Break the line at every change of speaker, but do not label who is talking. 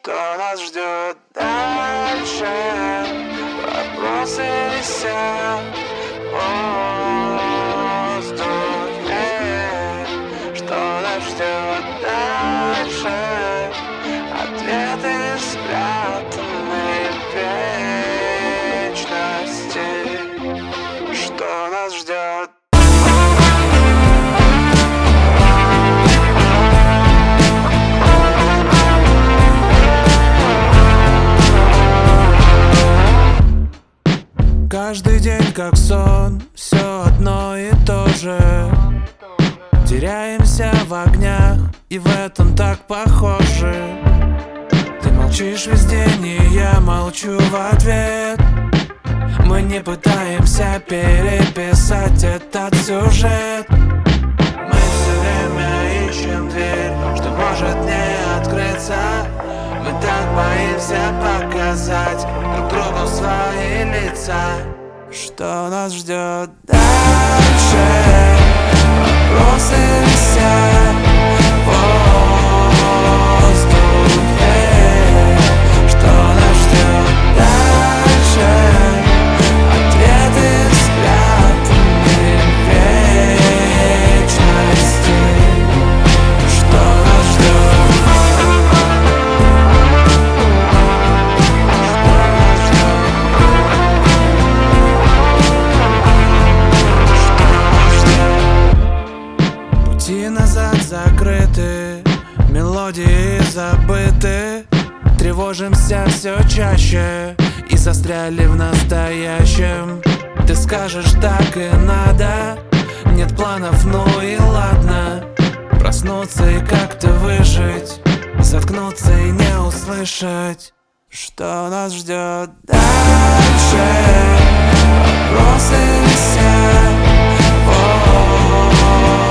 Что нас ждет дальше? Вопросы висят в воздухе. Что нас ждет дальше? Ответы спрятаны в вечности. Что нас ждет? Каждый день как сон, все одно и то же. Теряемся в огнях, и в этом так похожи. Ты молчишь весь день, и я молчу в ответ. Мы не пытаемся переписать этот сюжет. Мы все время ищем дверь, что может не открыться. Мы так боимся показать друг другу свои лица. Что нас ждет дальше? Вопросы висят в воздухе. Что нас ждет дальше? Ответы спрятаны в вечности. Что нас ждет? Пути назад закрыты, мелодии забыты. Тревожимся все чаще и застряли в настоящем. Ты скажешь, так и надо. Нет планов, ну и ладно. Проснуться и как-то выжить, заткнуться и не услышать. Что нас ждет дальше? Вопросы висят в воздухе.